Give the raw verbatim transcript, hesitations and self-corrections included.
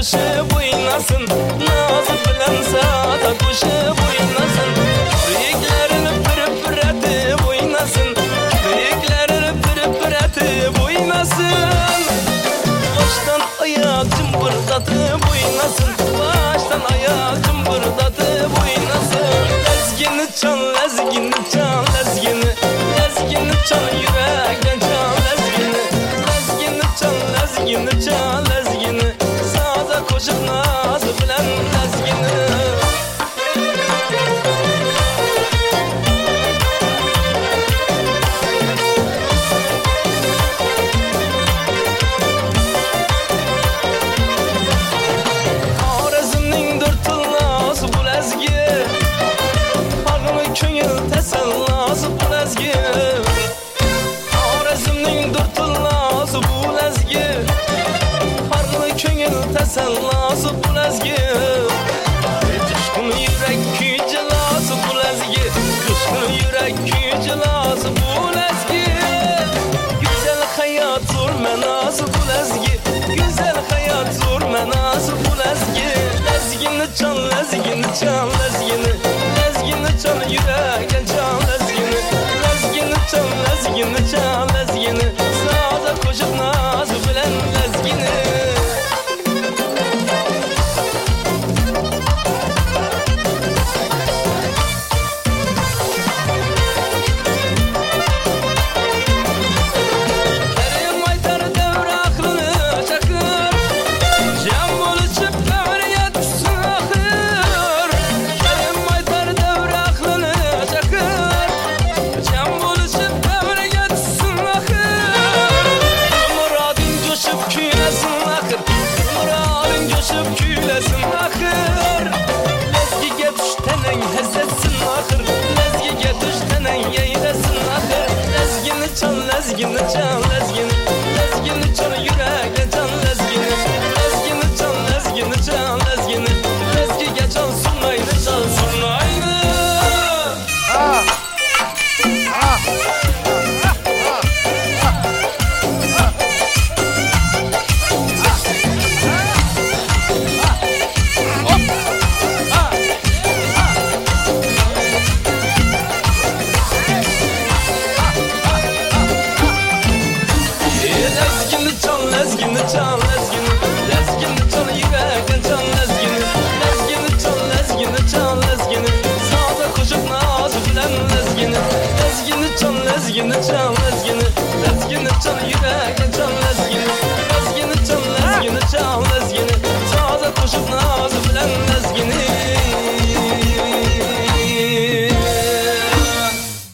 koşup oynasın, nazı bilen sazda koşup oynasın. Büyüklerini pırıp pıratıp oynasın, büyüklerini pırıp pıratıp oynasın. Baştan ayağa cımbırdatıp oynasın, baştan ayağa cımbırdatıp oynasın. Lezgini çal, lezgini çal, lezgini, lezgini çal, yürekten çal lezgini, lezgini çal, lezgini çal, lezgini, saza koşup nazı bilen lezgini. Tesellası bu lezgi, Xorazmning durtillasi bu lezgi, Farg'li ko'ngil tasallasi bu lezgi, Jo'shqin yurak kuyjilasi bu lezgi, Jo'shqin yurak kuyjilasi bu lezgi. Güzel hayat zo'r manasi bu lezgi, Güzel hayat zo'r manasi bu lezgi. Lezgini çal, lezgini çal, lezgini, lezgini çal, yürekten çal lezgini, lezgini çal, lezgini çal, lezgini, saza koşup nazı bilen lezgini. Kerim aytar devre aklını çakır, cem olup devreye düşsün ahır. Kerim aytar devre aklını çakır, cem olup devreye düşsün ahır. Muradın coşup küylesin ahır, Muradın coşup küylesin ahır. Lezgiga düştenen hezzetsin ahır, Lezgiga düştenen yeylesin ahır. Lezgini çal, lezgini çal, lezgini, lezgini çal, yürekten çal lezgini, lezgini çal, lezgini çal, lezgini, lezgiga çal, surnayni çal, surnayni. Lezgini çal, lezgini çal, lezgini, lezgini çal, yürekten çal lezgini, lezgini çal, lezgini çal, lezgini, saza koşup nazı bilen lezgini, lezgini çal, lezgini çal, lezgini, lezgini çal, yürekten çal lezgini, lezgini çal, lezgini çal, lezgini, saza koşup nazı